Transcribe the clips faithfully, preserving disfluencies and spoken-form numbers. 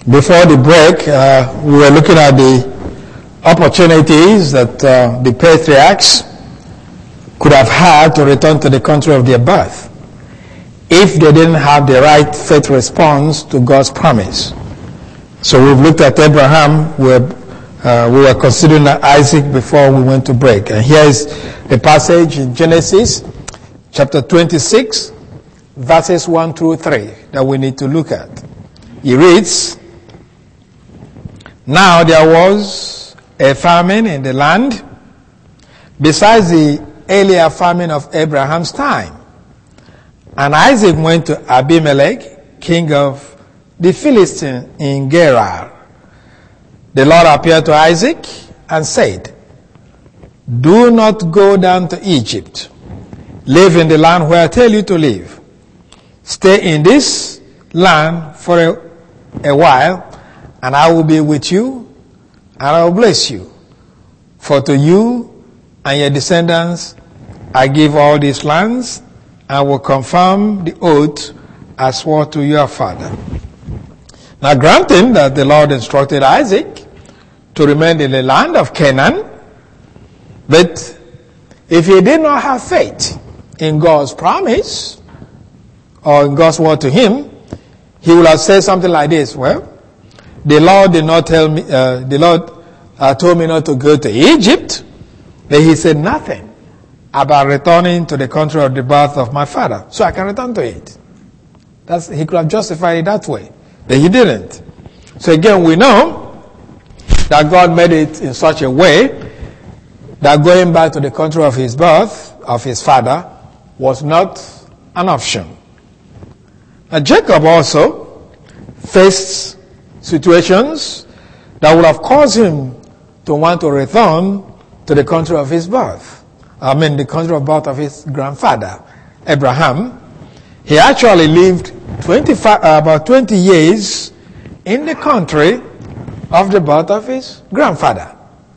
Before the break, uh, we were looking at the opportunities that uh, the patriarchs could have had to return to the country of their birth if they didn't have the right faith response to God's promise. So we've looked at Abraham. We were, uh, we were considering Isaac before we went to break. And here is a passage in Genesis chapter twenty-six, verses one through three that we need to look at. He reads, "Now there was a famine in the land besides the earlier famine of Abraham's time. And Isaac went to Abimelech, king of the Philistines in Gerar. The Lord appeared to Isaac and said, 'Do not go down to Egypt. Live in the land where I tell you to live. Stay in this land for a, a while, and I will be with you, and I will bless you. For to you and your descendants I give all these lands, and will confirm the oath I swore to your father.' Now granting that the Lord instructed Isaac to remain in the land of Canaan, but if he did not have faith in God's promise or in God's word to him, he would have said something like this: well, the Lord did not tell me, uh, the Lord uh, told me not to go to Egypt, but he said nothing about returning to the country of the birth of my father, so I can return to it. That's, he could have justified it that way, but he didn't. So again, we know that God made it in such a way that going back to the country of his birth, of his father, was not an option. Now Jacob also faced situations that would have caused him to want to return to the country of his birth. I mean, the country of birth of his grandfather, Abraham. He actually lived twenty-five, uh, about twenty years in the country of the birth of his grandfather.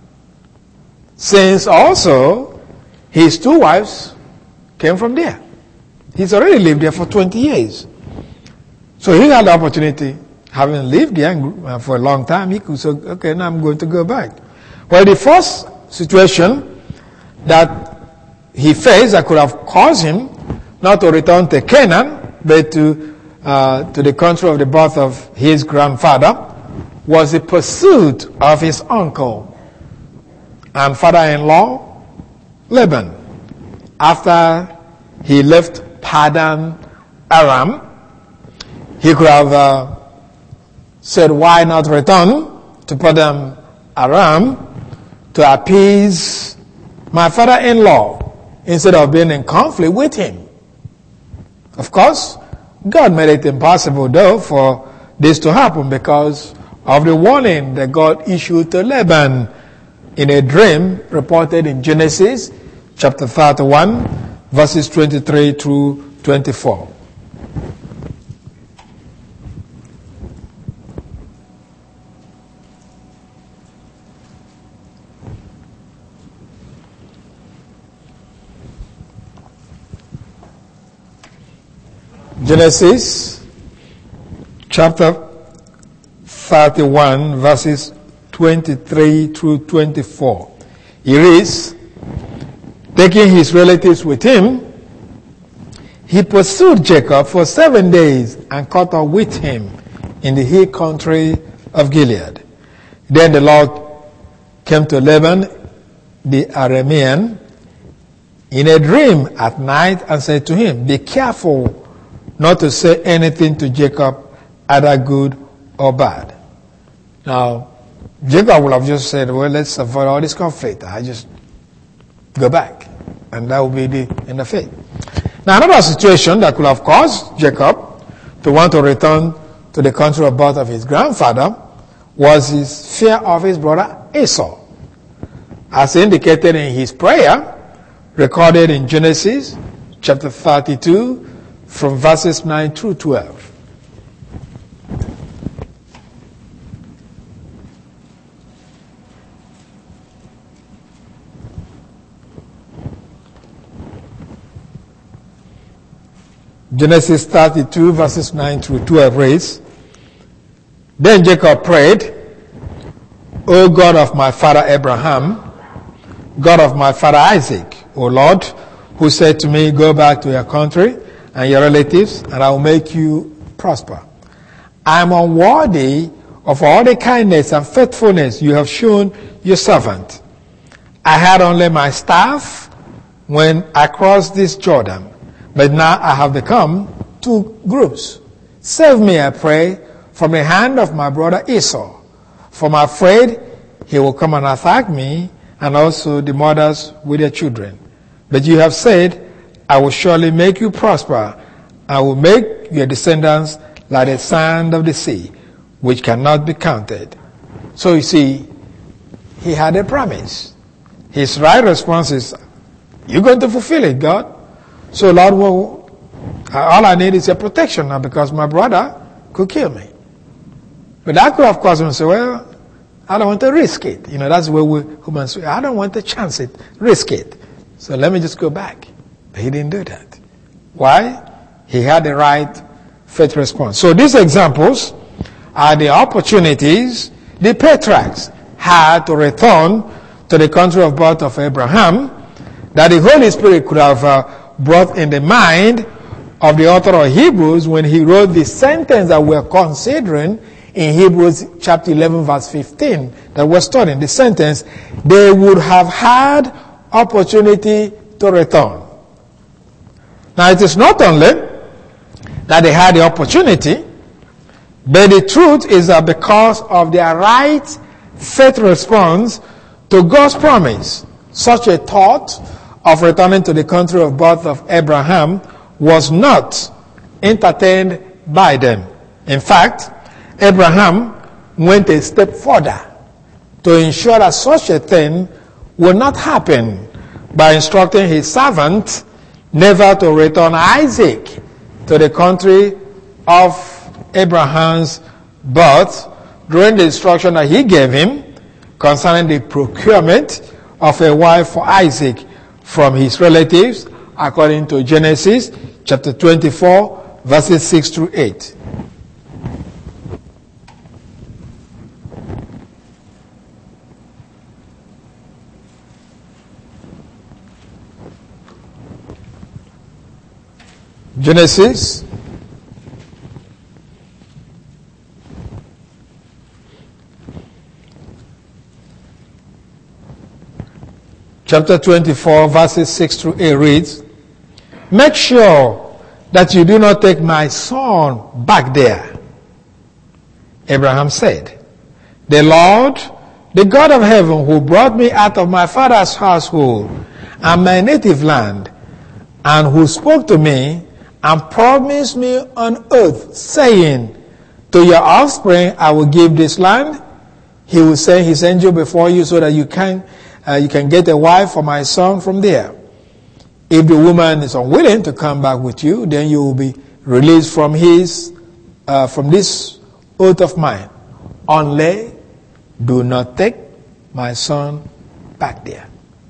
Since also his two wives came from there. He's already lived there for twenty years. So he had the opportunity, having lived there for a long time, he could say, okay, now I'm going to go back. Well, the first situation that he faced that could have caused him not to return to Canaan, but to uh, to the country of the birth of his grandfather, was the pursuit of his uncle and father-in-law, Laban. After he left Padan Aram, he could have uh, said, why not return to Padan Aram to appease my father-in-law instead of being in conflict with him. Of course, God made it impossible, though, for this to happen because of the warning that God issued to Laban in a dream reported in Genesis chapter thirty-one, verses twenty-three through twenty-four. Genesis chapter thirty-one, verses twenty-three through twenty-four. He reads, taking his relatives with him, he pursued Jacob for seven days and caught up with him in the hill country of Gilead. Then the Lord came to Laban the Aramean in a dream at night and said to him, be careful not to say anything to Jacob, either good or bad. Now, Jacob would have just said, well, let's avoid all this conflict. I just go back. And that would be the end of it. Now, another situation that could have caused Jacob to want to return to the country of birth of his grandfather was his fear of his brother Esau. As indicated in his prayer, recorded in Genesis chapter thirty-two, from verses nine through twelve. Genesis thirty-two, verses nine through twelve reads, Then Jacob prayed, O God of my father Abraham, God of my father Isaac, O Lord, who said to me, go back to your country and your relatives, and I will make you prosper. I am unworthy of all the kindness and faithfulness you have shown your servant. I had only my staff when I crossed this Jordan, but now I have become two groups. Save me, I pray, from the hand of my brother Esau, for I'm afraid he will come and attack me, and also the mothers with their children. But you have said, I will surely make you prosper. I will make your descendants like the sand of the sea, which cannot be counted. So you see, he had a promise. His right response is, you're going to fulfill it, God. So Lord, well, all I need is your protection now, because my brother could kill me. But that could have caused him to say, well, I don't want to risk it. You know, that's where we humans say, I don't want to chance it, risk it. So let me just go back. But he didn't do that. Why? He had the right faith response. So these examples are the opportunities the patriarchs had to return to the country of birth of Abraham that the Holy Spirit could have uh, brought in the mind of the author of Hebrews when he wrote the sentence that we're considering in Hebrews chapter eleven verse fifteen that we're studying. The sentence, they would have had opportunity to return. Now it is not only that they had the opportunity, but the truth is that because of their right faith response to God's promise, such a thought of returning to the country of birth of Abraham was not entertained by them. In fact, Abraham went a step further to ensure that such a thing would not happen by instructing his servant never to return Isaac to the country of Abraham's birth during the instruction that he gave him concerning the procurement of a wife for Isaac from his relatives, according to Genesis chapter twenty-four, verses six through eight. Genesis chapter twenty-four, verses six through eight reads, make sure that you do not take my son back there. Abraham said, the Lord, the God of heaven, who brought me out of my father's household and my native land, and who spoke to me and promised me on earth, saying, to your offspring I will give this land. He will send his angel before you so that you can uh, you can get a wife for my son from there. If the woman is unwilling to come back with you, then you will be released from his uh, from this oath of mine. Only do not take my son back there.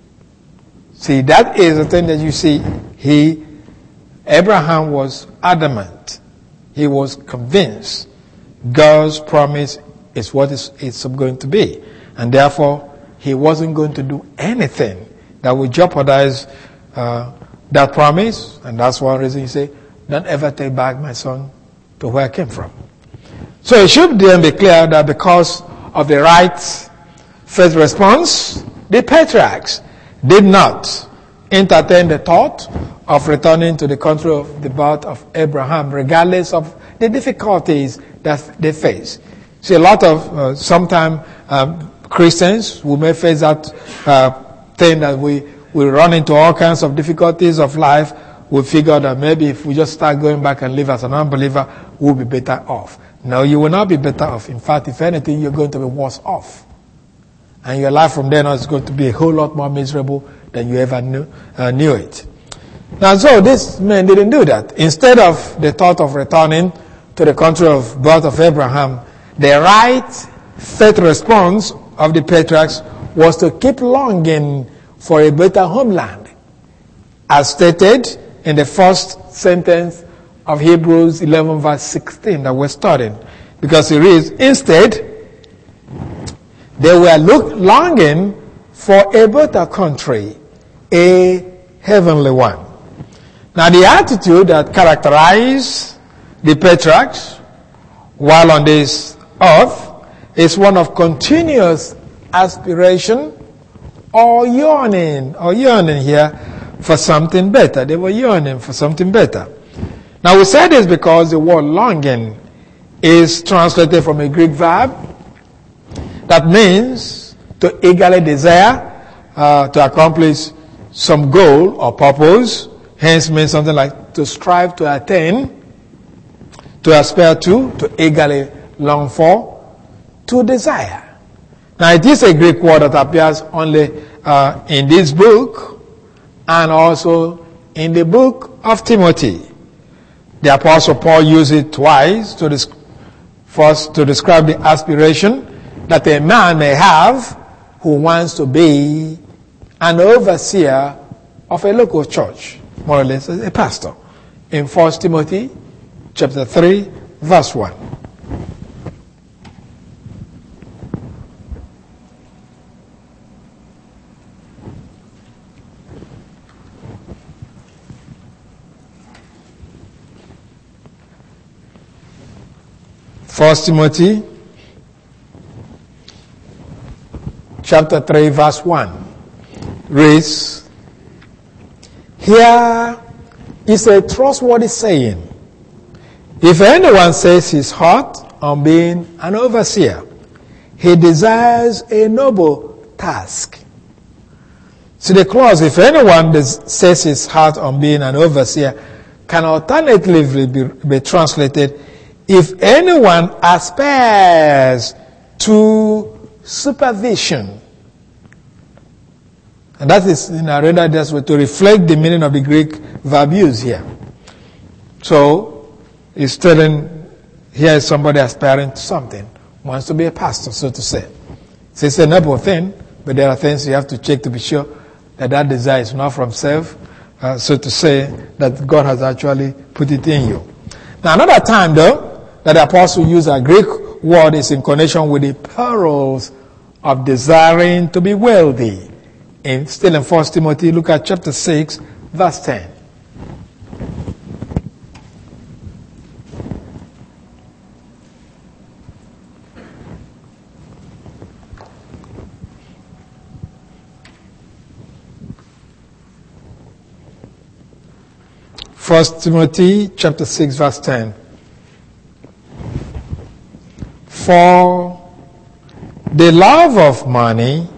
See, that is the thing that you see. He, Abraham was adamant. He was convinced God's promise is what it's going to be. And therefore, he wasn't going to do anything that would jeopardize uh, that promise. And that's one reason he said, don't ever take back my son to where I came from. So it should then be clear that because of the right faith response, the patriarchs did not entertain the thought of returning to the country of the birth of Abraham, regardless of the difficulties that they face. See, a lot of, uh, sometimes um, Christians who may face that uh, thing that we, we run into all kinds of difficulties of life, we figure that maybe if we just start going back and live as an unbeliever, we'll be better off. No, you will not be better off. In fact, if anything, you're going to be worse off. And your life from then on is going to be a whole lot more miserable than you ever knew, uh, knew it. Now, so this man didn't do that. Instead of the thought of returning to the country of birth of Abraham, the right faith response of the patriarchs was to keep longing for a better homeland, as stated in the first sentence of Hebrews eleven verse sixteen that we're studying. because it reads, instead, they were look, longing for a better country, a heavenly one. Now, the attitude that characterized the patriarchs while on this earth is one of continuous aspiration or yearning, or yearning here for something better. They were yearning for something better. Now, we say this because the word longing is translated from a Greek verb that means to eagerly desire, uh, to accomplish some goal or purpose. Hence means something like to strive to attain, to aspire to, to eagerly long for, to desire. Now, it is a Greek word that appears only uh, in this book and also in the book of Timothy. The Apostle Paul used it twice to des- first to describe the aspiration that a man may have who wants to be an overseer of a local church, more or less a pastor, in First Timothy chapter three, verse one. First Timothy chapter three, verse one reads, here is a trustworthy saying. If anyone says his heart on being an overseer, he desires a noble task. See the clause, if anyone des- says his heart on being an overseer, can alternatively be, be translated, if anyone aspires to supervision. And that is in a rendered this way to reflect the meaning of the Greek verb used here. So, it's telling, here is somebody aspiring to something, wants to be a pastor, so to say. So it's a noble thing, but there are things you have to check to be sure that that desire is not from self, uh, so to say, that God has actually put it in you. Now, another time, though, that the apostle used a Greek word is in connection with the perils of desiring to be wealthy. In, still in First Timothy, look at chapter six, verse ten. First Timothy chapter six, verse ten. For the love of money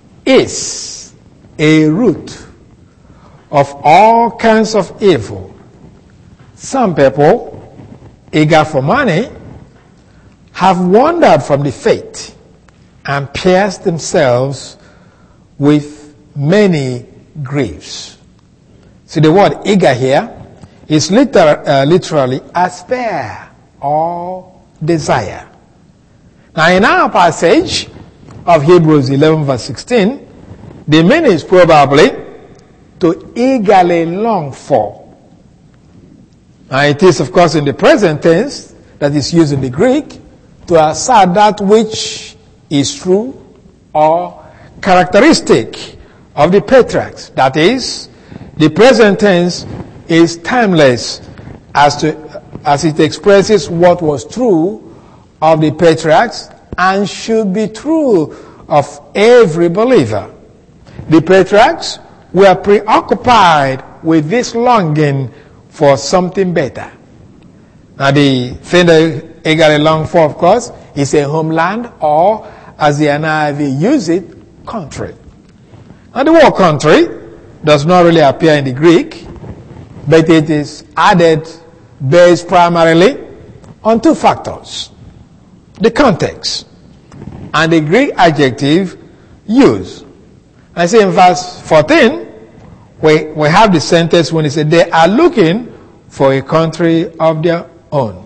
is a root of all kinds of evil. Some people, eager for money, have wandered from the faith and pierced themselves with many griefs. See, the word eager here is liter- uh, literally aspire or desire. Now, in our passage of Hebrews eleven, verse sixteen, the meaning is probably to eagerly long for. Now, it is, of course, in the present tense that is used in the Greek to assert that which is true or characteristic of the patriarchs. That is, the present tense is timeless as to as it expresses what was true of the patriarchs and should be true of every believer. The patriarchs were preoccupied with this longing for something better. Now, the thing they eagerly long for, of course, is a homeland, or as the N I V use it, country. Now, the word country does not really appear in the Greek, but it is added based primarily on two factors: the context and the Greek adjective used. I see in verse fourteen, we, we have the sentence when it says, they are looking for a country of their own.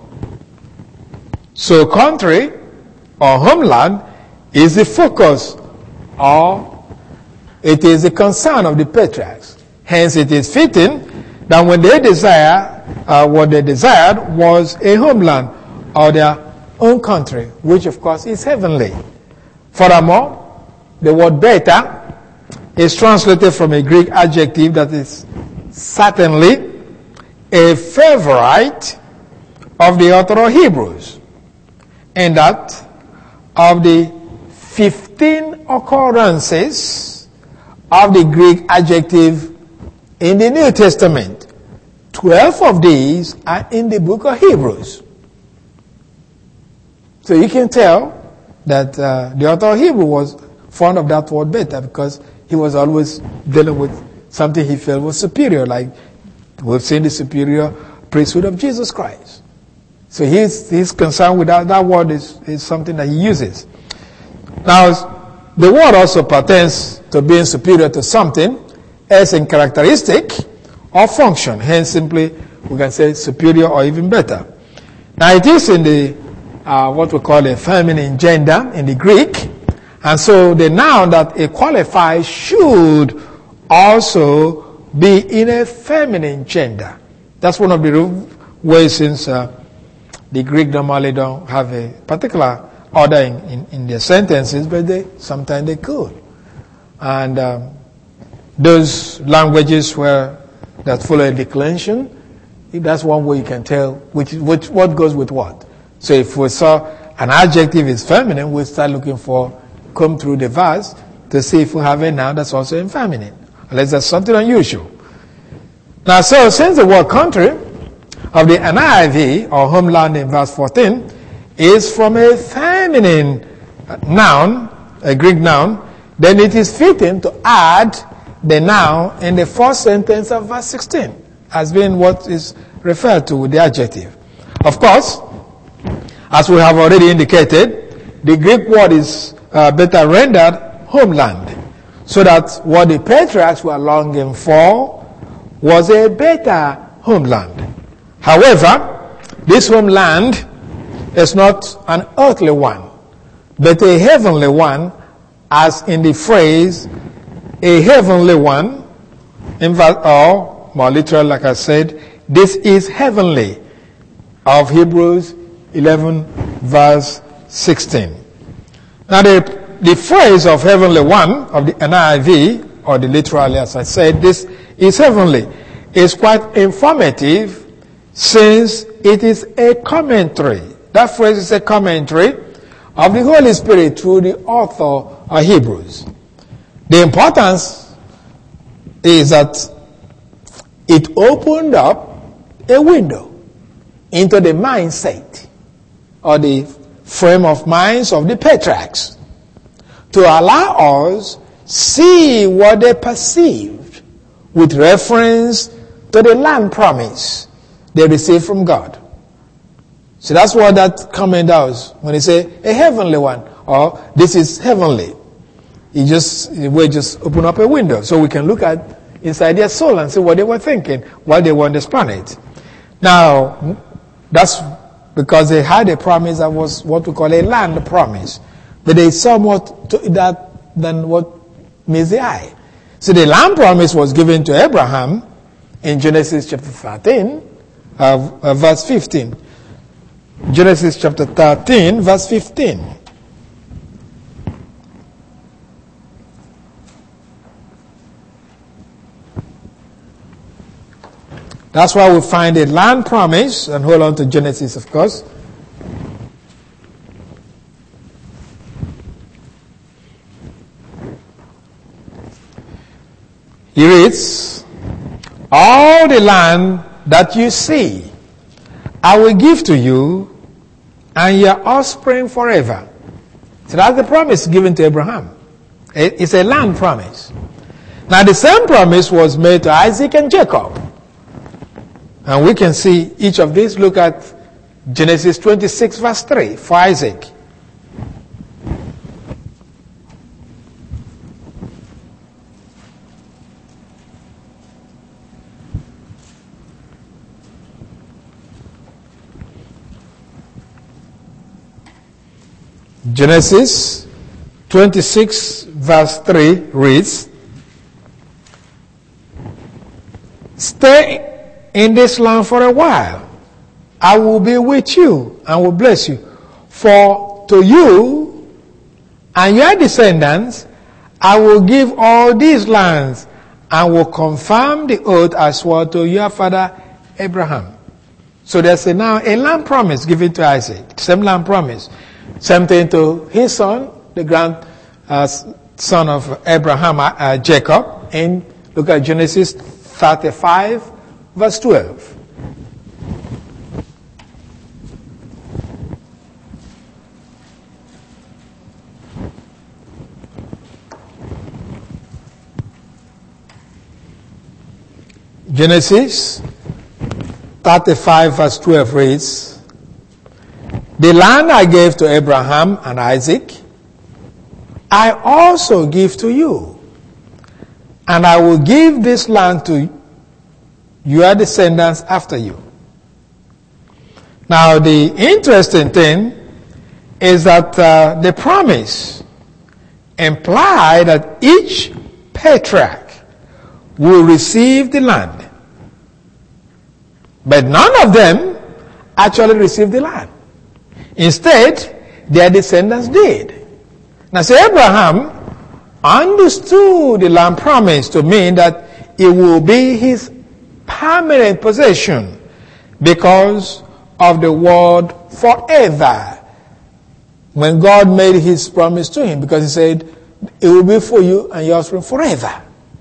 So country or homeland is the focus, or it is the concern of the patriarchs. Hence it is fitting that when they desire, uh, what they desired was a homeland or their own country, which of course is heavenly. Furthermore, the word beta is translated from a Greek adjective that is certainly a favorite of the author of Hebrews, and that of the fifteen occurrences of the Greek adjective in the New Testament, twelve of these are in the book of Hebrews. So you can tell that uh, the author of Hebrews was fond of that word beta, because he was always dealing with something he felt was superior, like we've seen the superior priesthood of Jesus Christ. So he's, he's concerned with that. That word is, is something that he uses. Now, the word also pertains to being superior to something as in characteristic or function. Hence, simply, we can say superior or even better. Now, it is in the, uh, what we call a feminine gender in the Greek. And so the noun that it qualifies should also be in a feminine gender. That's one of the ways, since uh, the Greek normally don't have a particular order in, in, in their sentences, but they sometimes they could. And um, those languages where that follow a declension, that's one way you can tell which, which what goes with what. So if we saw an adjective is feminine, we'll start looking for, come through the verse to see if we have a noun that's also in feminine, unless there's something unusual. Now, so since the word country of the N I V, or homeland in verse fourteen, is from a feminine noun, a Greek noun, then it is fitting to add the noun in the first sentence of verse sixteen, as being what is referred to with the adjective. Of course, as we have already indicated, the Greek word is uh, better rendered homeland, so that what the patriarchs were longing for was a better homeland. However, this homeland is not an earthly one, but a heavenly one, as in the phrase, a heavenly one, in verse, or more literal, like I said, this is heavenly, of Hebrews eleven, verse sixteen. Now, the, the phrase of heavenly one, of the N I V, or the literally, as I said, this is heavenly, is quite informative, since it is a commentary. That phrase is a commentary of the Holy Spirit through the author of Hebrews. The importance is that it opened up a window into the mindset or the frame of minds of the patriarchs to allow us see what they perceived with reference to the land promise they received from God. So that's what that comment does when they say a heavenly one, or this is heavenly. It just, we just open up a window so we can look at inside their soul and see what they were thinking while they were on this planet. Now, that's because they had a promise that was what we call a land promise. But there is somewhat to that than what meets the eye. So the land promise was given to Abraham in Genesis chapter thirteen, uh, uh, verse fifteen. Genesis chapter thirteen, verse fifteen. That's why we find a land promise, and hold on to Genesis, of course. He reads, all the land that you see, I will give to you and your offspring forever. So that's the promise given to Abraham. It's a land promise. Now the same promise was made to Isaac and Jacob. And we can see each of these. Look at Genesis twenty-six, verse three, for Isaac. Genesis twenty-six, verse three reads, stay in this land for a while. I will be with you and will bless you. For to you and your descendants I will give all these lands, and will confirm the oath I swore to your father Abraham. So there's a, now a land promise given to Isaac. Same land promise. Same thing to his son, the grand uh, son of Abraham, uh, Jacob. And look at Genesis thirty-five, verse twelve. Genesis thirty-five, verse twelve reads, the land I gave to Abraham and Isaac, I also give to you, and I will give this land to your descendants after you. Now, the interesting thing is that uh, the promise implied that each patriarch will receive the land. But none of them actually received the land. Instead, their descendants did. Now, so Abraham understood the land promise to mean that it will be his permanent possession because of the word forever. When God made his promise to him, because he said, it will be for you and your offspring forever.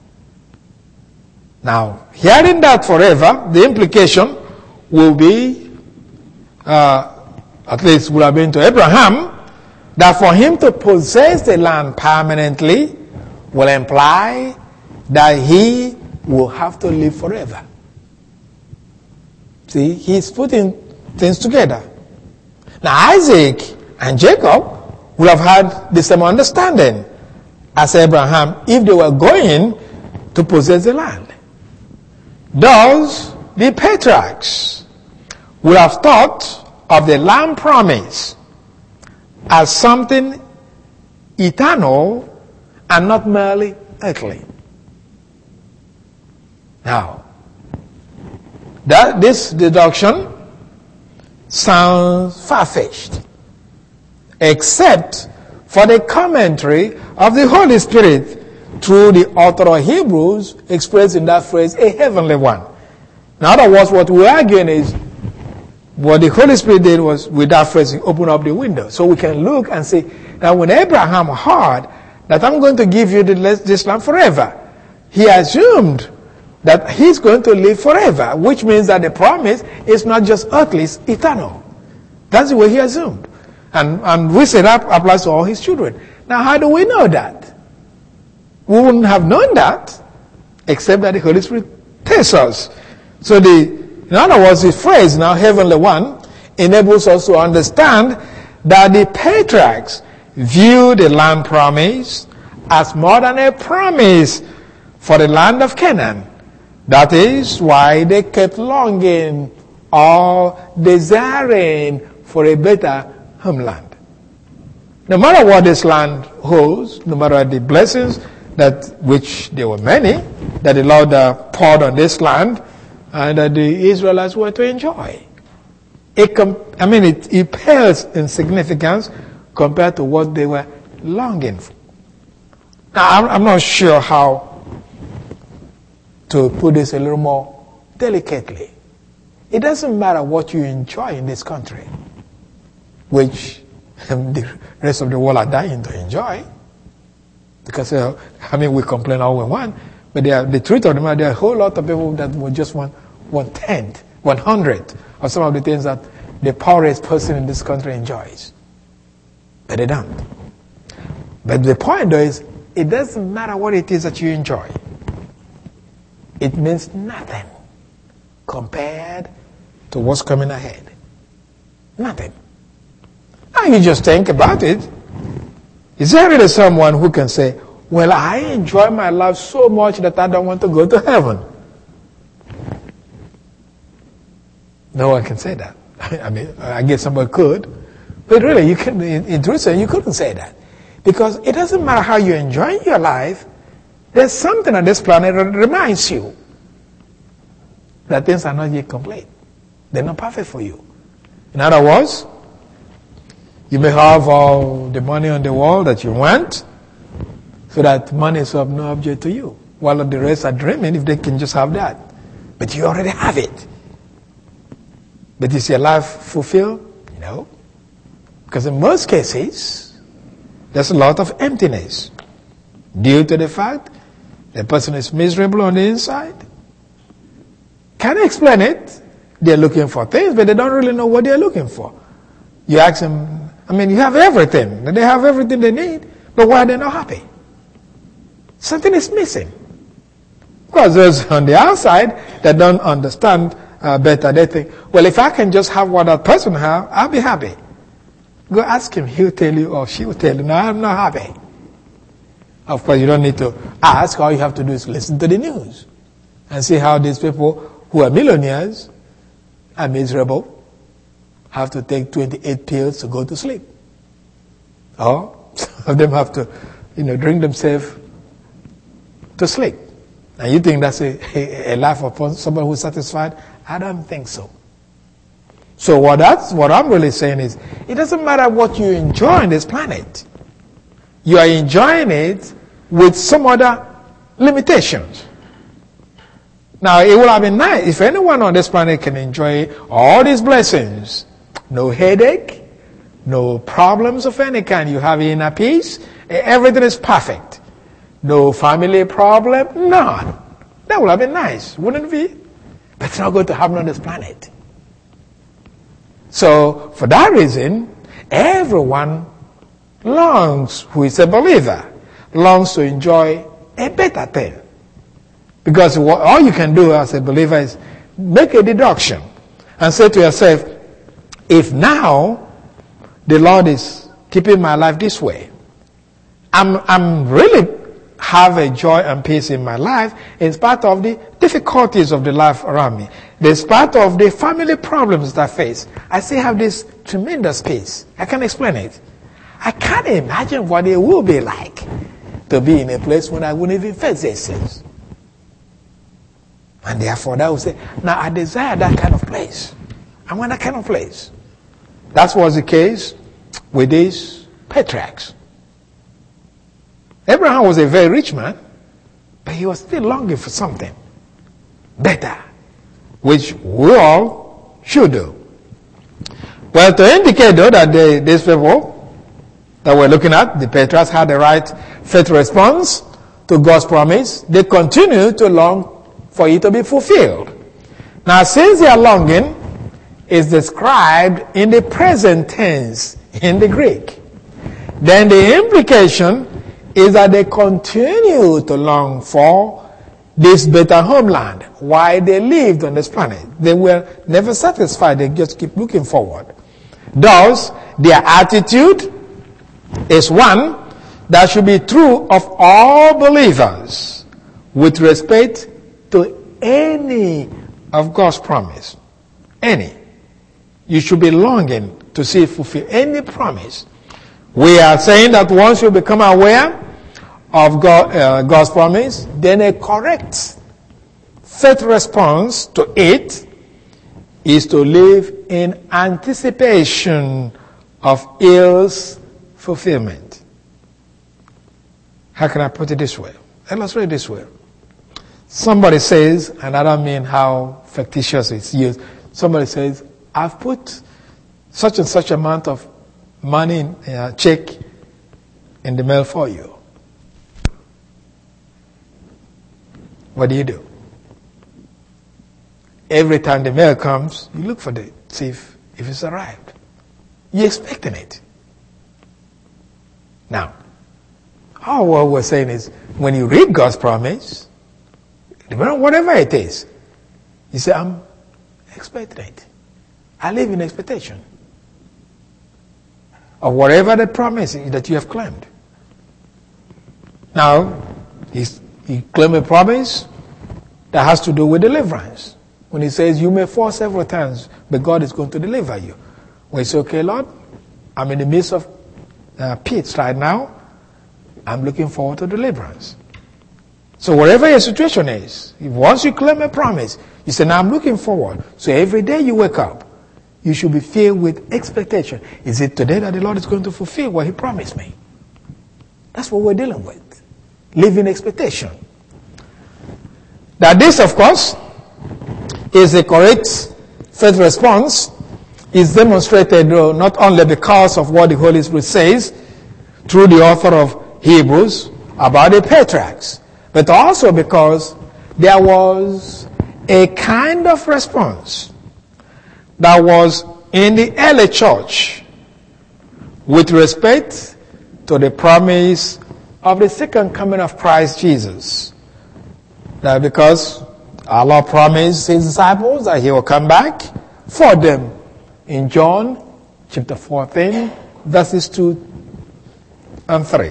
Now, hearing that forever, the implication will be, uh, at least would have been to Abraham, that for him to possess the land permanently will imply that he will have to live forever. See, he's putting things together. Now, Isaac and Jacob would have had the same understanding as Abraham if they were going to possess the land. Thus, the patriarchs would have thought of the land promise as something eternal and not merely earthly. Now, that this deduction sounds far-fetched, except for the commentary of the Holy Spirit through the author of Hebrews, expressed in that phrase, a heavenly one. In other words, what we're arguing is, what the Holy Spirit did was, with that phrase, he opened up the window. So we can look and see that when Abraham heard that I'm going to give you this land forever, he assumed that he's going to live forever, which means that the promise is not just earthly, it's eternal. That's the way he assumed. And, and we say that applies to all his children. Now, how do we know that? We wouldn't have known that except that the Holy Spirit tells us. So the, in other words, the phrase now, heavenly one, enables us to understand that the patriarchs view the land promise as more than a promise for the land of Canaan. That is why they kept longing or desiring for a better homeland. No matter what this land holds, no matter the blessings, that which there were many, that the Lord uh, poured on this land, and that the Israelites were to enjoy. It com- I mean, it, it pales in significance compared to what they were longing for. Now, I'm, I'm not sure how to put this a little more delicately. It doesn't matter what you enjoy in this country, which the rest of the world are dying to enjoy. Because, uh, I mean, we complain all we want, but there are, the truth of the matter, there are a whole lot of people that will just want one-tenth, one-hundredth of some of the things that the poorest person in this country enjoys. But they don't. But the point, though, is it doesn't matter what it is that you enjoy. It means nothing compared to what's coming ahead. Nothing. Now you just think about it. Is there really someone who can say, well, I enjoy my life so much that I don't want to go to heaven? No one can say that. I mean, I guess somebody could. But really, you can, in, in truth, you couldn't say that. Because it doesn't matter how you enjoy your life, there's something on this planet that reminds you that things are not yet complete. They're not perfect for you. In other words, You may have all the money on the world that you want, so that money is of no object to you. While the rest are dreaming if they can just have that. But you already have it. But is your life fulfilled? No. Because in most cases, there's a lot of emptiness due to the fact the person is miserable on the inside. Can't explain it. They're looking for things, but they don't really know what they're looking for. You ask them, I mean, you have everything. They have everything they need, but why are they not happy? Something is missing. Because those on the outside that don't understand uh, better, they think, well, if I can just have what that person has, I'll be happy. Go ask him. He'll tell you or she will tell you, no, I'm not happy. Of course, you don't need to ask. All you have to do is listen to the news and see how these people who are millionaires are miserable, have to take twenty-eight pills to go to sleep. Or some of them have to, you know, drink themselves to sleep. And you think that's a, a, a life of somebody who's satisfied? I don't think so. So what that's what I'm really saying is, it doesn't matter what you enjoy on this planet. You are enjoying it with some other limitations. Now, it would have been nice if anyone on this planet can enjoy all these blessings. No headache, no problems of any kind. You have inner peace. Everything is perfect. No family problem, none. That would have been nice, wouldn't it be? But it's not going to happen on this planet. So, for that reason, everyone longs, who is a believer, longs to enjoy a better thing. Because what, all you can do as a believer is make a deduction and say to yourself, if now the Lord is keeping my life this way, I'm, I'm really have a joy and peace in my life in spite of the difficulties of the life around me. In spite of the family problems that I face, I still have this tremendous peace. I can't explain it. I can't imagine what it will be like to be in a place when I wouldn't even face these things. And therefore, that will say, now I desire that kind of place. I want that kind of place. That was the case with these patriarchs. Abraham was a very rich man, but he was still longing for something better, which we all should do. Well, to indicate, though, that they, these people that we're looking at, the patriarchs, had the right faith response to God's promise, they continue to long for it to be fulfilled. Now, since their longing is described in the present tense in the Greek, then the implication is that they continue to long for this better homeland while they lived on this planet. They were never satisfied. They just keep looking forward. Thus, their attitude is one that should be true of all believers with respect to any of God's promise. Any. You should be longing to see fulfill any promise. We are saying that once you become aware of God, uh, God's promise, then a correct faith response to it is to live in anticipation of its fulfillment. How can I put it this way? Let's read it this way. Somebody says, and I don't mean how fictitious it's used, somebody says, I've put such and such amount of money in a check in the mail for you. What do you do? Every time the mail comes, you look for it, see if, if it's arrived. You're expecting it. Now, all what we're saying is, when you read God's promise, whatever it is, you say, I'm expecting it. I live in expectation of whatever the promise is that you have claimed. Now, he's, he claimed a promise that has to do with deliverance. When he says, you may fall several times, but God is going to deliver you. When you say, okay, Lord, I'm in the midst of uh, pits right now. I'm looking forward to deliverance. So whatever your situation is, once you claim a promise, you say, now I'm looking forward. So every day you wake up, you should be filled with expectation. Is it today that the Lord is going to fulfill what He promised me? That's what we're dealing with. Living expectation. That this, of course, is a correct faith response is demonstrated uh, not only because of what the Holy Spirit says through the author of Hebrews about the patriarchs, but also because there was a kind of response that was in the early church with respect to the promise of the second coming of Christ Jesus. That because our Lord promised His disciples that He will come back for them in John chapter fourteen, verses two and three.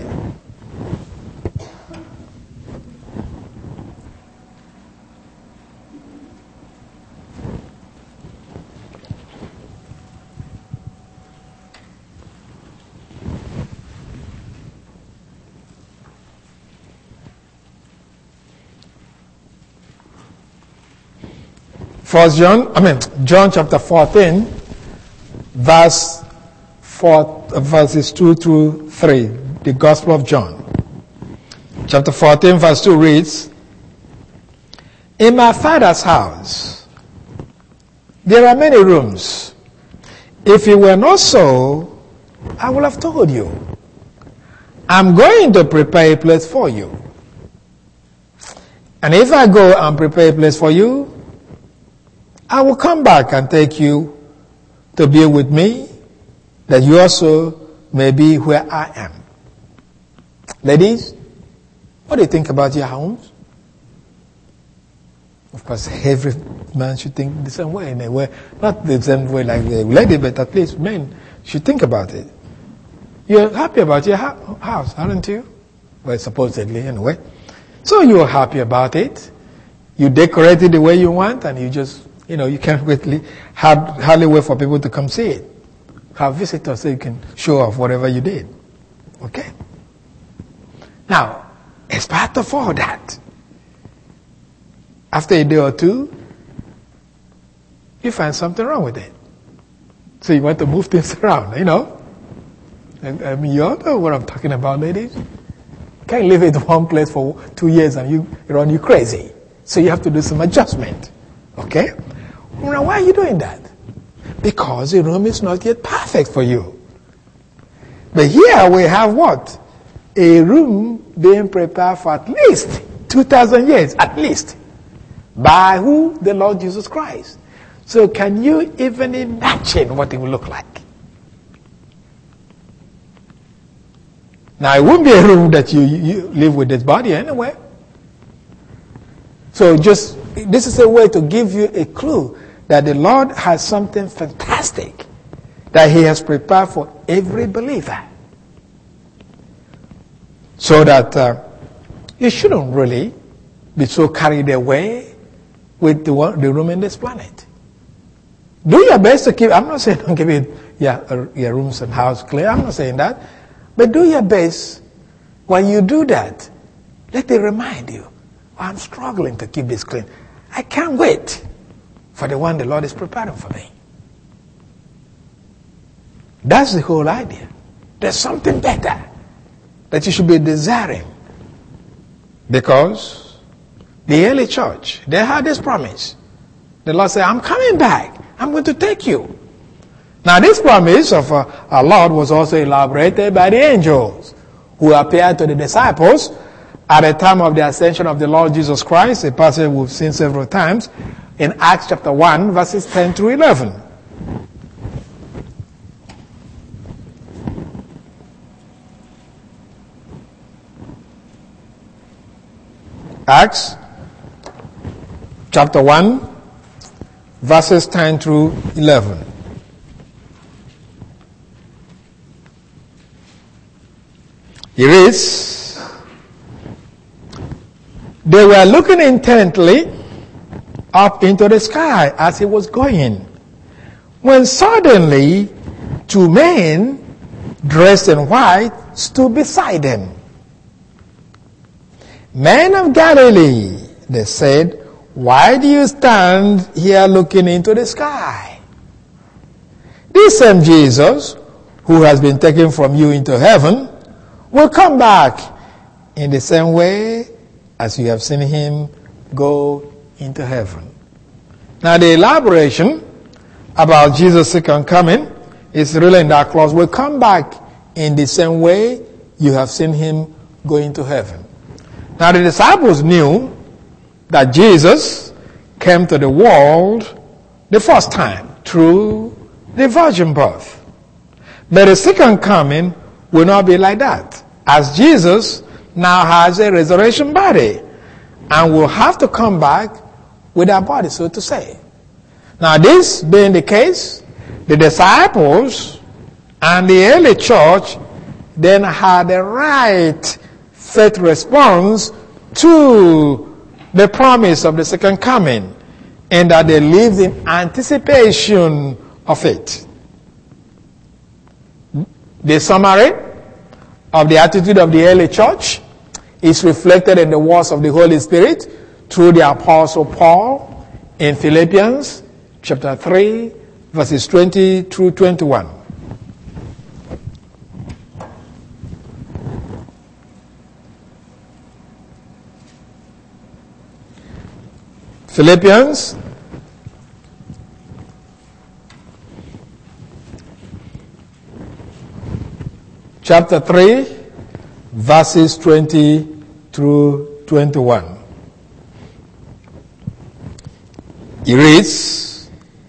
First John, I mean John chapter fourteen, verse four, verses two through three. The Gospel of John, chapter fourteen, verse two reads, "In my Father's house there are many rooms. If it were not so, I would have told you. I'm going to prepare a place for you. And if I go and prepare a place for you, I will come back and take you to be with me, that you also may be where I am." Ladies, what do you think about your homes? Of course, every man should think the same way in a way. Not the same way like the lady, but at least men should think about it. You're happy about your ha- house, aren't you? Well, supposedly, anyway. So you're happy about it. You decorate it the way you want, and you just, you know, you can't really hardly wait for people to come see it. Have visitors so you can show off whatever you did. Okay? Now, as part of all that, after a day or two, you find something wrong with it. So you want to move things around, you know? I mean, you all know what I'm talking about, ladies. You can't live in one place for two years and you run you crazy. So you have to do some adjustment. Okay? Now, why are you doing that? Because the room is not yet perfect for you. But here we have what? A room being prepared for at least two thousand years, at least. By who? The Lord Jesus Christ. So can you even imagine what it will look like? Now, it won't be a room that you, you live with this body anyway. So just, this is a way to give you a clue that the Lord has something fantastic that He has prepared for every believer. So that uh, you shouldn't really be so carried away with the, the room in this planet. Do your best to keep, I'm not saying don't keep it, your, your rooms and house clear, I'm not saying that. But do your best. When you do that, let it remind you, oh, I'm struggling to keep this clean. I can't wait for the one the Lord is preparing for me. That's the whole idea. There's something better that you should be desiring. Because the early church, they had this promise. The Lord said, I'm coming back. I'm going to take you. Now this promise of uh, our Lord was also elaborated by the angels who appeared to the disciples at the time of the ascension of the Lord Jesus Christ, a passage we've seen several times, in Acts chapter one, verses ten through eleven. Acts chapter one, verses ten through eleven. Here is, they were looking intently up into the sky as he was going, when suddenly two men dressed in white stood beside him. Men of Galilee, they said, why do you stand here looking into the sky? this same Jesus, who has been taken from you into heaven, will come back in the same way as you have seen him go into heaven. Now the elaboration about Jesus' second coming is really in that clause. Will come back in the same way you have seen him go into heaven. Now the disciples knew that Jesus came to the world the first time through the virgin birth. But the second coming will not be like that, as Jesus now has a resurrection body and will have to come back with that body, so to say. Now this being the case, the disciples and the early church then had the right faith response to the promise of the second coming, and that they lived in anticipation of it. The summary of the attitude of the early church is reflected in the words of the Holy Spirit through the Apostle Paul in Philippians chapter three, verses twenty through twenty-one. Philippians chapter three, verses twenty through twenty-one. It reads,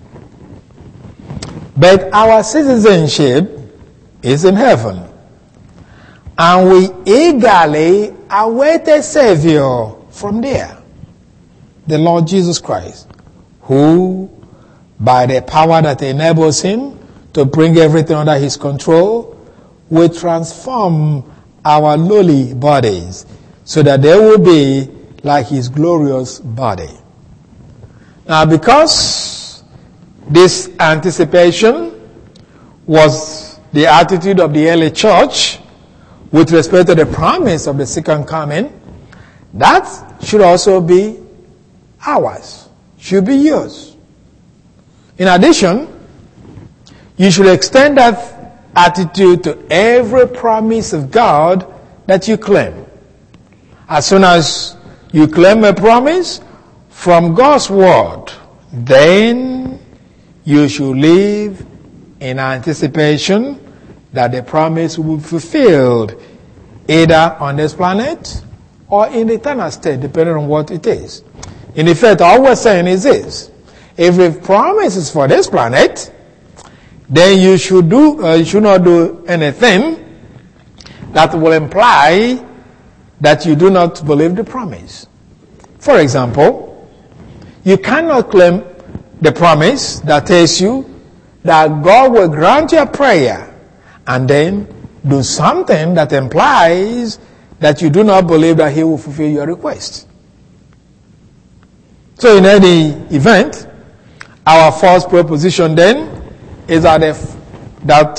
"But our citizenship is in heaven, and we eagerly await a Savior from there, the Lord Jesus Christ, who, by the power that enables him to bring everything under his control, will transform our lowly bodies so that they will be like his glorious body." Now, because this anticipation was the attitude of the early church with respect to the promise of the second coming, that should also be ours, should be yours. In addition, you should extend that attitude to every promise of God that you claim. As soon as you claim a promise from God's word, then you should live in anticipation that the promise will be fulfilled either on this planet or in the eternal state, depending on what it is. In effect, all we're saying is this: if the promise is for this planet, then you should do, uh, you should not do anything that will imply that you do not believe the promise. For example, you cannot claim the promise that tells you that God will grant your prayer and then do something that implies that you do not believe that he will fulfill your request. So in any event, our first proposition then is that if that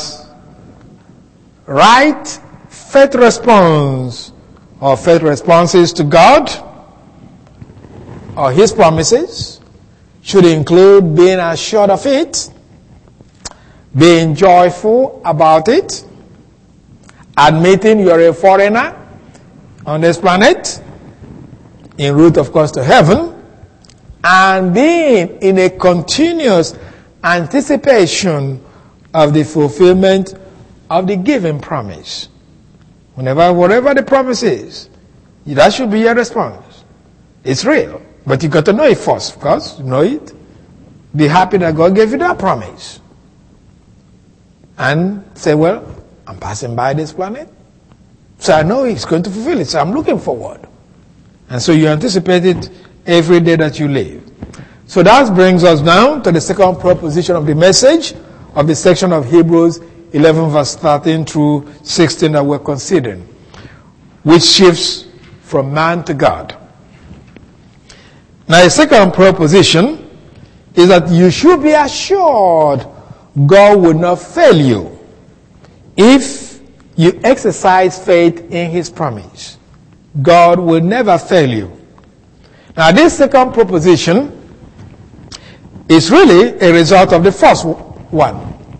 right faith response or faith responses to God or his promises should include being assured of it, being joyful about it, admitting you're a foreigner on this planet, en route, of course, to heaven, and being in a continuous anticipation of the fulfillment of the given promise. Whenever, whatever the promise is, that should be your response. It's real, but you got to know it first, of course. Know it. Be happy that God gave you that promise. And say, well, I'm passing by this planet, so I know he's going to fulfill it, so I'm looking forward. And so you anticipate it every day that you live. So that brings us down to the second proposition of the message of the section of Hebrews eleven verse thirteen through sixteen that we're considering, which shifts from man to God. Now, the second proposition is that you should be assured God will not fail you if you exercise faith in his promise. God will never fail you. Now, this second proposition is really a result of the first one.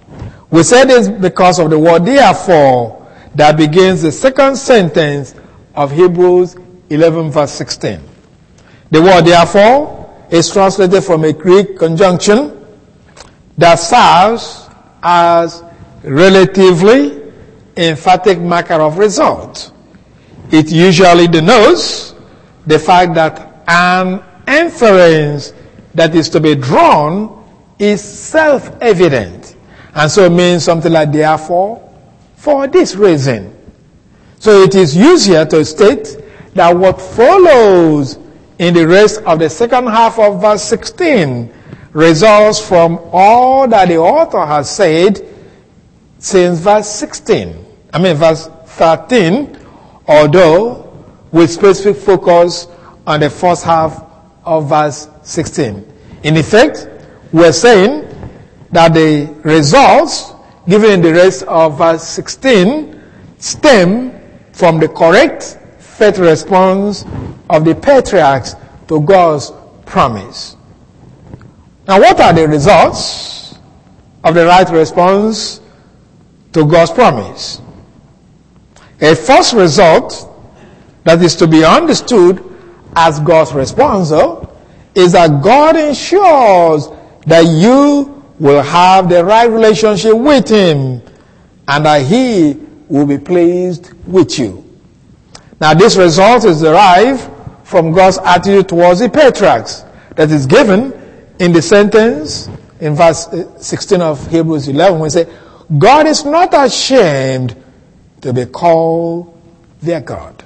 We say this because of the word therefore that begins the second sentence of Hebrews eleven verse sixteen. The word therefore is translated from a Greek conjunction that serves as relatively emphatic marker of result. It usually denotes the fact that an inference that is to be drawn is self-evident, and so it means something like therefore, for this reason. So it is used here to state that what follows in the rest of the second half of verse sixteen results from all that the author has said since verse sixteen. I mean verse thirteen, although with specific focus on the first half of verse sixteen. In effect, we're saying that the results given in the rest of verse sixteen stem from the correct faith response of the patriarchs to God's promise. Now, what are the results of the right response to God's promise? A first result that is to be understood as God's response, though, is that God ensures that you will have the right relationship with Him and that He will be pleased with you. Now, this result is derived from God's attitude towards the patriarchs that is given in the sentence in verse sixteen of Hebrews eleven, when we say, God is not ashamed to be called their God.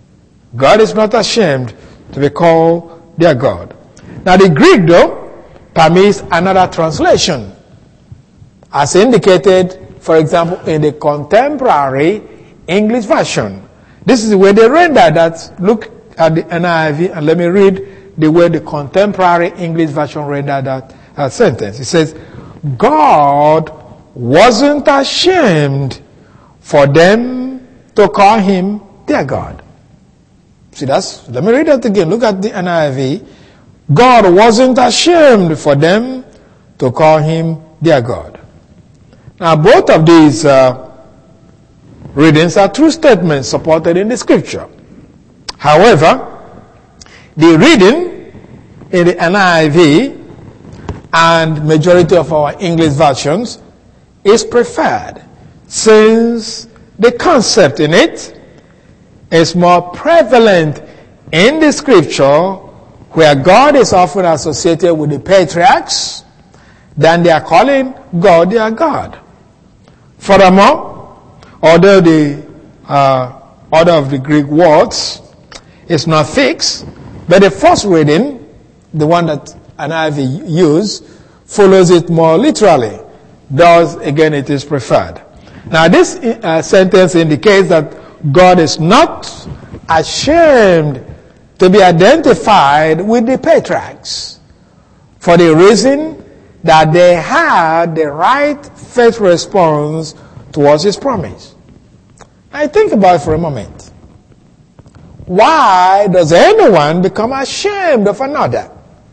God is not ashamed to be called their God. Now the Greek, though, permits another translation, as indicated, for example, in the contemporary English version. This is the way they render that. Look at the N I V and let me read the way the contemporary English version rendered that uh, sentence. It says, God wasn't ashamed for them to call Him their God. See, that's, let me read that again. Look at the N I V. God wasn't ashamed for them to call Him their God. Now, both of these uh, readings are true statements supported in the Scripture. However, the reading in the N I V and majority of our English versions is preferred, since the concept in it is more prevalent in the Scripture, where God is often associated with the patriarchs than they are calling God their God. Furthermore, although the uh, order of the Greek words is not fixed, but the first reading, the one that N I V used, follows it more literally. Thus, again, it is preferred. Now, this uh, sentence indicates that God is not ashamed to be identified with the patriarchs for the reason that they had the right faith response towards His promise. Now, think about it for a moment. Why does anyone become ashamed of another?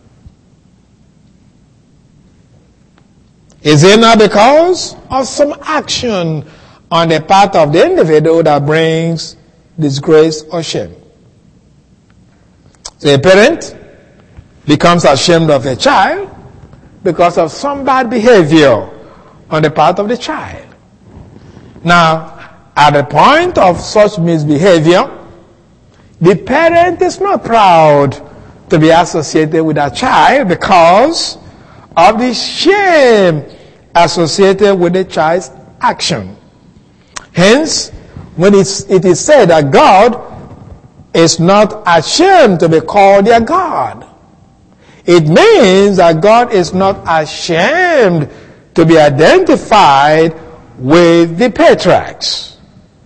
Is it not because of some action on the part of the individual that brings disgrace or shame? So a parent becomes ashamed of a child because of some bad behavior on the part of the child. Now, at the point of such misbehavior, the parent is not proud to be associated with that child because of the shame associated with the child's action. Hence, when it's, it is said that God is not ashamed to be called their God, it means that God is not ashamed to be identified with the patriarchs,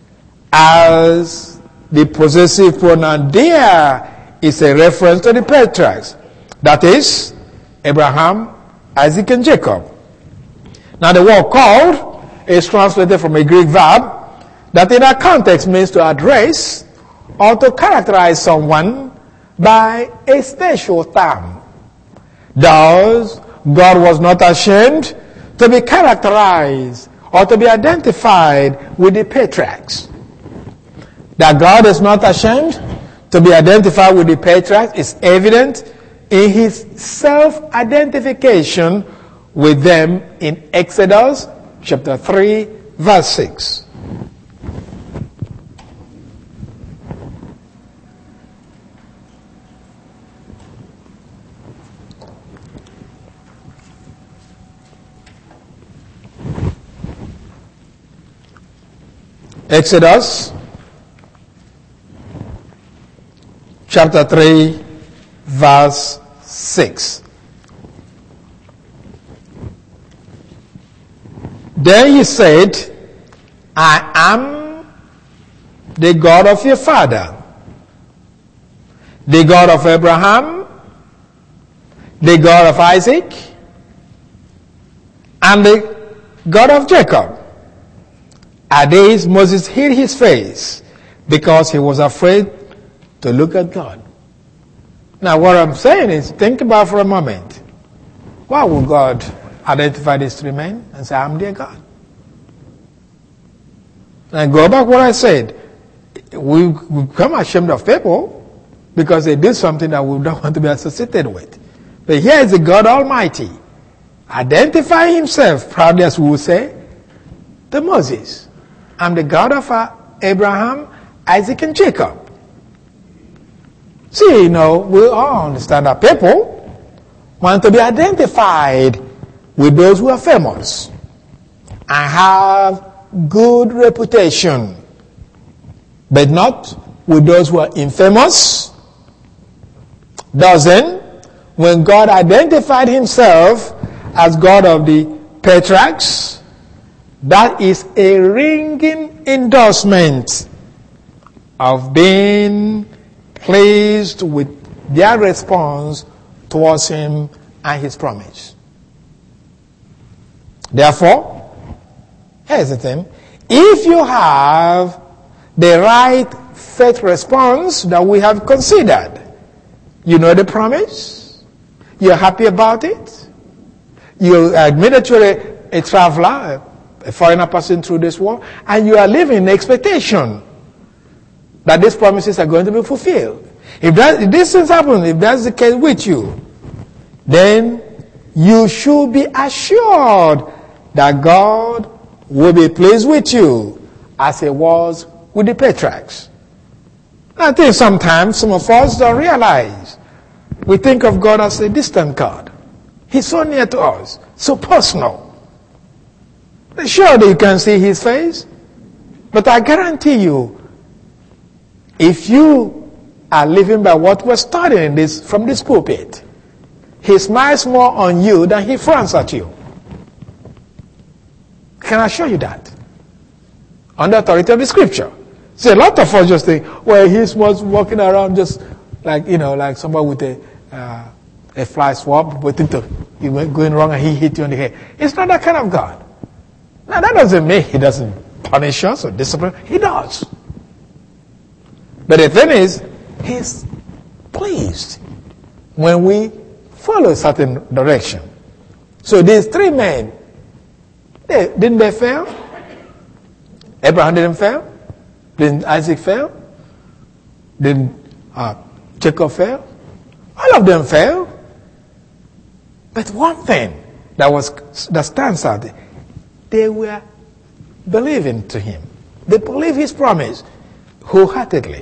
as the possessive pronoun there is a reference to the patriarchs, that is, Abraham, Isaac, and Jacob. Now the word called is translated from a Greek verb that in that context means to address or to characterize someone by a special term. Thus, God was not ashamed to be characterized or to be identified with the patriarchs. That God is not ashamed to be identified with the patriarchs is evident in his self-identification with them in Exodus chapter three, verse six. Exodus chapter three, verse six. Then he said, I am the God of your father, the God of Abraham, the God of Isaac, and the God of Jacob. At this, Moses hid his face because he was afraid to look at God. Now, what I'm saying is, think about for a moment. Why would God identify these three men and say, I'm their God? And go back what I said. We, we become ashamed of people because they did something that we don't want to be associated with. But here is the God Almighty, identifying himself, proudly as we would say, to Moses. I'm the God of Abraham, Isaac, and Jacob. See, you know, we all understand that people want to be identified with those who are famous and have good reputation, but not with those who are infamous. Doesn't, when God identified himself as God of the patriarchs, that is a ringing endorsement of being pleased with their response towards him and his promise. Therefore, here's the thing. If you have the right faith response that we have considered, you know the promise, you're happy about it, you admit that you're a, a traveler, a foreigner passing through this world, and you are living in expectation that these promises are going to be fulfilled. If, that, if these things happen, if that's the case with you, then you should be assured that God will be pleased with you as he was with the patriarchs. I think sometimes some of us don't realize. We think of God as a distant God. He's so near to us, so personal. Surely you can see his face, but I guarantee you, if you are living by what we're studying this from this pulpit, he smiles more on you than he frowns at you. Can I show you that? On the authority of the scripture. See, a lot of us just think, well, he's walking around just like, you know, like somebody with a uh, a fly swab, waiting to, you went going wrong and he hit you on the head. It's not that kind of God. Now, that doesn't mean he doesn't punish us or discipline. He does. But the thing is, he's pleased when we follow a certain direction. So these three men, they, didn't they fail? Abraham didn't fail? Didn't Isaac fail? Didn't uh, Jacob fail? All of them failed. But one thing that was that stands out, they were believing to him. They believed his promise wholeheartedly.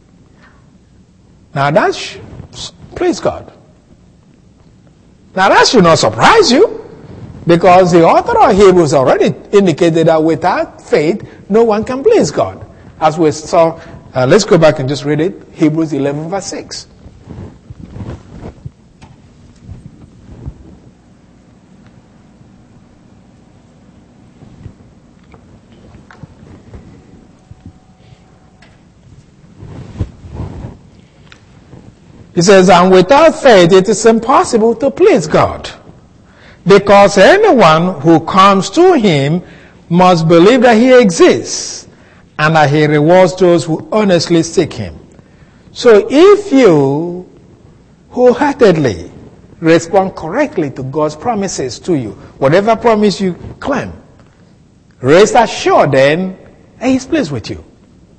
Now that sh- praise God. Now that should not surprise you, because the author of Hebrews already indicated that without faith, no one can please God. As we saw, uh, let's go back and just read it. Hebrews eleven verse six. He says, and without faith it is impossible to please God, because anyone who comes to him must believe that he exists and that he rewards those who honestly seek him. So if you wholeheartedly respond correctly to God's promises to you, whatever promise you claim, Rest assured then that he's pleased with you.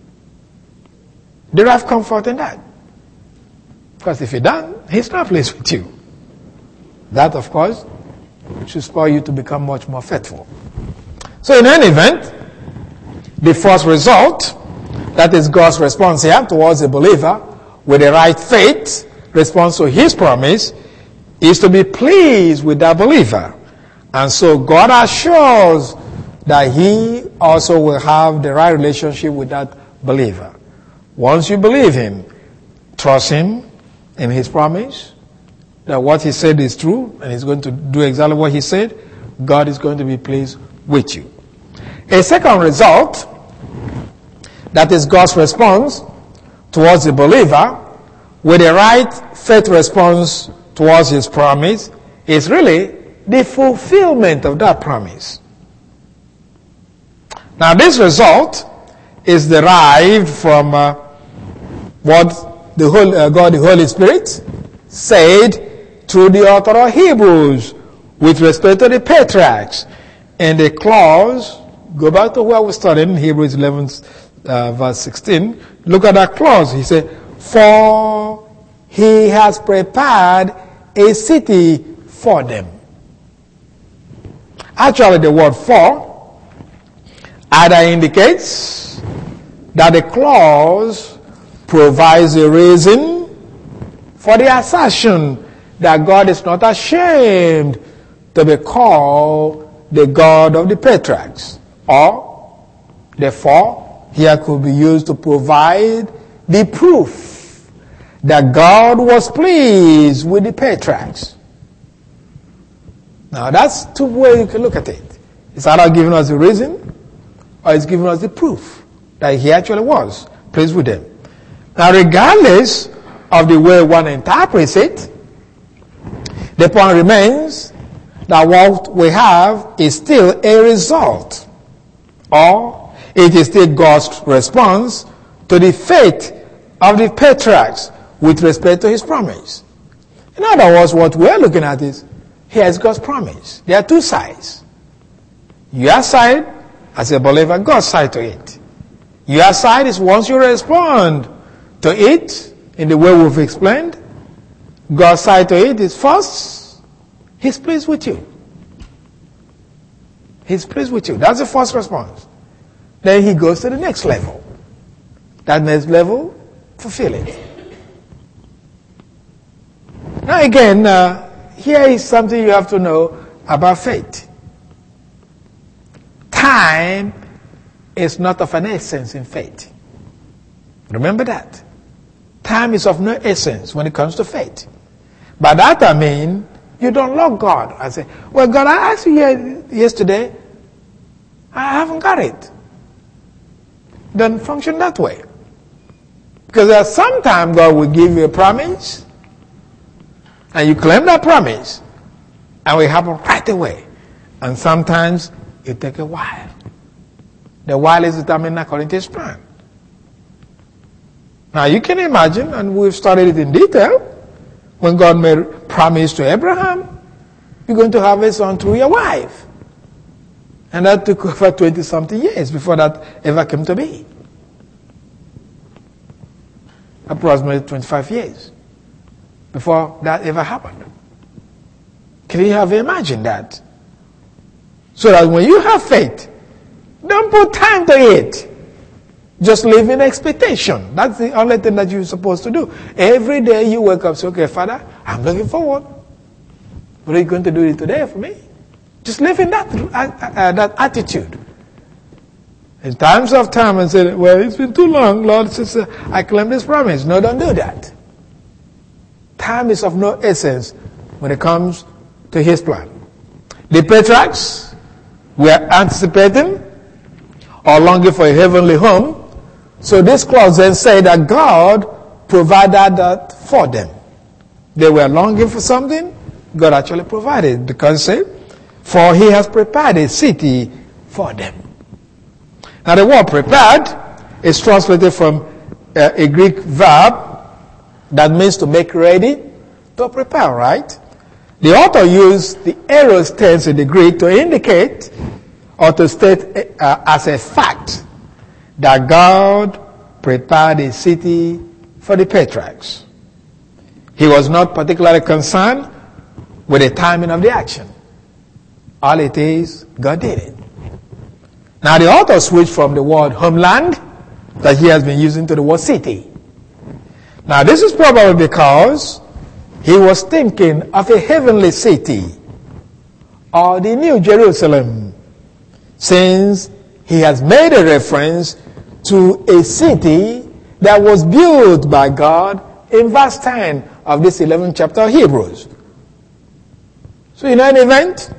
Derive comfort in that. Because if you don't, he's not pleased with you. That, of course, should spur you to become much more faithful. So in any event, the first result, that is God's response here towards the believer with the right faith, response to his promise, is to be pleased with that believer. And so God assures that he also will have the right relationship with that believer. Once you believe him, trust him in his promise, that what he said is true, and he's going to do exactly what he said, God is going to be pleased with you. A second result, that is God's response towards the believer, with the right faith response towards his promise, is really the fulfillment of that promise. Now this result is derived from uh, what the Holy, uh, God the Holy Spirit said through the author of Hebrews with respect to the patriarchs. And the clause, go back to where we started in Hebrews eleven uh, verse sixteen. Look at that clause. He said, for he has prepared a city for them. Actually, the word for either indicates that the clause provides a reason for the assertion that God is not ashamed to be called the God of the patriarchs. Or, therefore, here could be used to provide the proof that God was pleased with the patriarchs. Now, that's two ways you can look at it. It's either giving us the reason, or it's giving us the proof that he actually was pleased with them. Now, regardless of the way one interprets it, the point remains that what we have is still a result, or it is still God's response to the faith of the patriarchs with respect to his promise. In other words, what we're looking at is, here's God's promise. There are two sides. Your side, as a believer, God's side to it. Your side is once you respond to it in the way we've explained, God's side to it is first, he's pleased with you. He's pleased with you. That's the first response. Then he goes to the next level. That next level, fulfill it. Now again, uh, here is something you have to know about faith. Time is not of an essence in faith. Remember that. Time is of no essence when it comes to faith. By that I mean, you don't love God. I say, well, God, I asked you yesterday, I haven't got it. Doesn't function that way. Because there's sometimes God will give you a promise, and you claim that promise, and it will happen right away. And sometimes it takes a while. The while is determined according to his plan. Now you can imagine, and we've studied it in detail, when God made a promise to Abraham, you're going to have a son through your wife. And that took over twenty-something years before that ever came to be. Approximately twenty-five years before that ever happened. Can you have imagined that? So that when you have faith, don't put time to it. Just live in expectation. That's the only thing that you're supposed to do. Every day you wake up and say, okay, Father, I'm looking forward. What are you going to do today for me? Just live in that, uh, uh, that attitude. In times of time and say, well, it's been too long, Lord, since uh, I claim this promise. No, don't do that. Time is of no essence when it comes to his plan. The patriarchs were anticipating or longing for a heavenly home. So this clause then said that God provided that for them. They were longing for something, God actually provided, because it said, for he has prepared a city for them. Now the word prepared is translated from uh, a Greek verb that means to make ready, to prepare, right? The author used the aorist tense in the Greek to indicate or to state uh, as a fact that God prepared a city for the patriarchs. He was not particularly concerned with the timing of the action. All it is, God did it. Now the author switched from the word homeland that he has been using to the word city. Now this is probably because he was thinking of a heavenly city or the New Jerusalem, since he has made a reference to a city that was built by God in verse ten of this eleventh chapter of Hebrews. So in any event,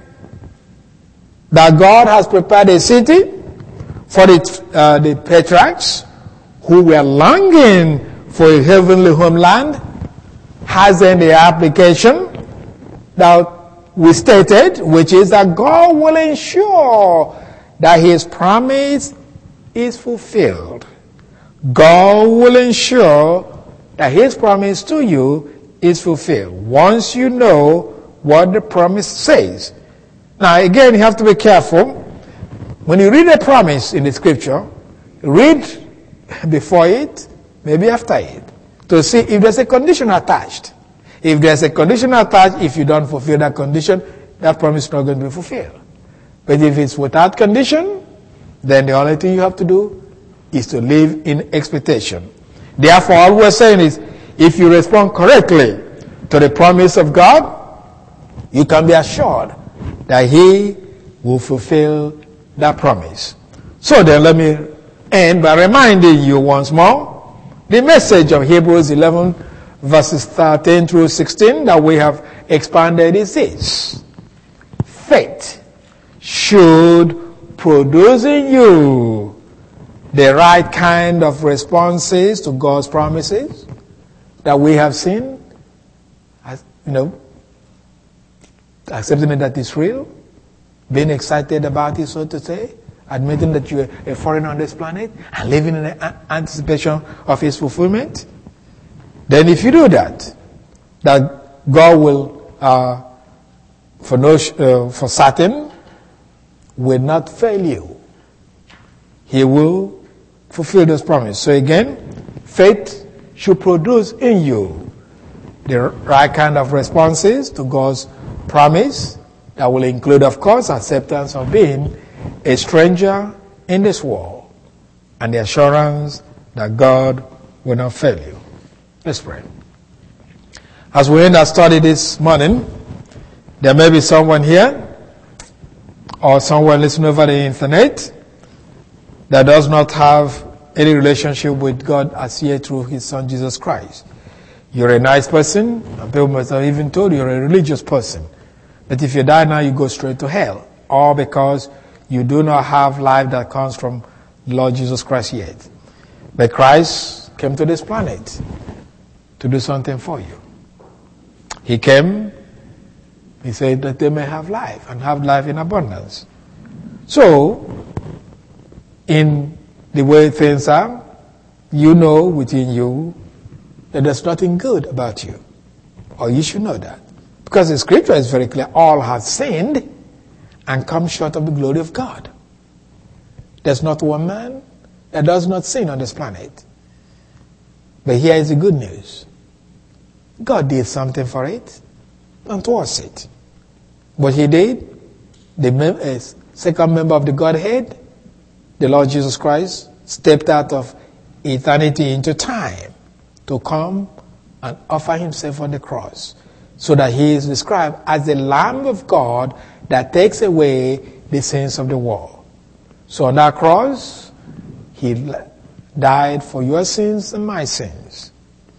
that God has prepared a city for the, uh, the patriarchs who were longing for a heavenly homeland has in the application that we stated, which is that God will ensure that his promise is fulfilled. God will ensure that his promise to you is fulfilled once you know what the promise says. Now again, you have to be careful. When you read a promise in the scripture, read before it, maybe after it, to see if there's a condition attached. If there's a condition attached, if you don't fulfill that condition, that promise is not going to be fulfilled. But if it's without condition, then the only thing you have to do is to live in expectation. Therefore, all we're saying is, if you respond correctly to the promise of God, you can be assured that he will fulfill that promise. So then let me end by reminding you once more the message of Hebrews eleven verses thirteen through sixteen that we have expanded is this. Faith should produce in you the right kind of responses to God's promises that we have seen, as, you know, accepting that it's real, being excited about it, so to say, admitting that you're a foreigner on this planet, and living in anticipation of its fulfillment. Then if you do that, that God will, uh, for no, uh, for certain, will not fail you. He will fulfill those promises. So again, faith should produce in you the right kind of responses to God's promise that will include, of course, acceptance of being a stranger in this world and the assurance that God will not fail you. Let's pray. As we end our study this morning, there may be someone here or someone listening over the internet that does not have any relationship with God as yet through his son Jesus Christ. You're a nice person, and people must have even told you you're a religious person. But if you die now, you go straight to hell. All because you do not have life that comes from the Lord Jesus Christ yet. But Christ came to this planet to do something for you. He came, he said that they may have life and have life in abundance. So, in the way things are, you know within you that there's nothing good about you. Or you should know that. Because the scripture is very clear. All have sinned and come short of the glory of God. There's not one man that does not sin on this planet. But here is the good news. God did something for it and towards it. What he did, the mem- uh, second member of the Godhead, the Lord Jesus Christ, stepped out of eternity into time to come and offer himself on the cross, so that he is described as the Lamb of God that takes away the sins of the world. So on that cross, he died for your sins and my sins.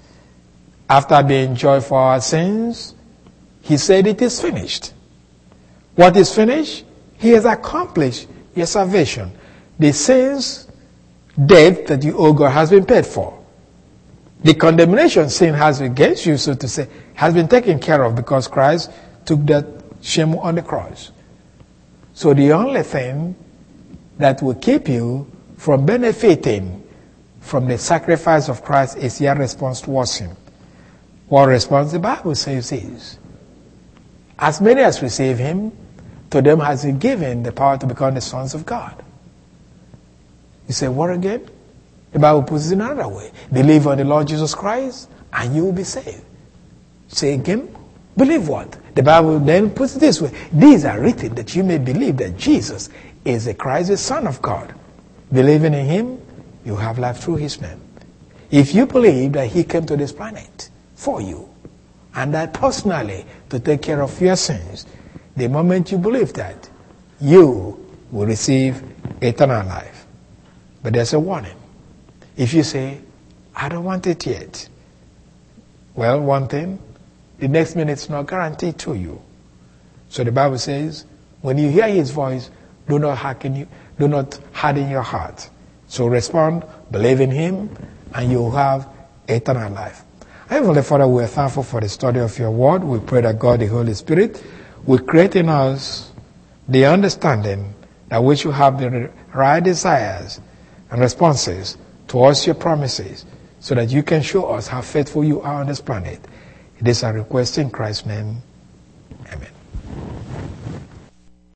After being judged for our sins, he said it is finished. What is finished? He has accomplished your salvation. The sins, debt that you owe God has been paid for. The condemnation sin has against you, so to say, has been taken care of because Christ took that shame on the cross. So the only thing that will keep you from benefiting from the sacrifice of Christ is your response towards him. What response the Bible says is, as many as receive him, to them has He given the power to become the sons of God. You say, what again? The Bible puts it in another way. Believe on the Lord Jesus Christ and you will be saved. Say again, believe what? The Bible then puts it this way. These are written that you may believe that Jesus is the Christ, the Son of God. Believing in Him, you have life through His name. If you believe that He came to this planet for you, and that personally to take care of your sins, the moment you believe that, you will receive eternal life. But there's a warning. If you say, I don't want it yet, well, one thing, the next minute's not guaranteed to you. So the Bible says, when you hear His voice, do not harden you, do not harden your heart. So respond, believe in Him, and you'll have eternal life. Heavenly Father, we are thankful for the study of your word. We pray that God, the Holy Spirit, will create in us the understanding that we should have the right desires and responses towards your promises, so that you can show us how faithful you are on this planet. It is our request in Christ's name.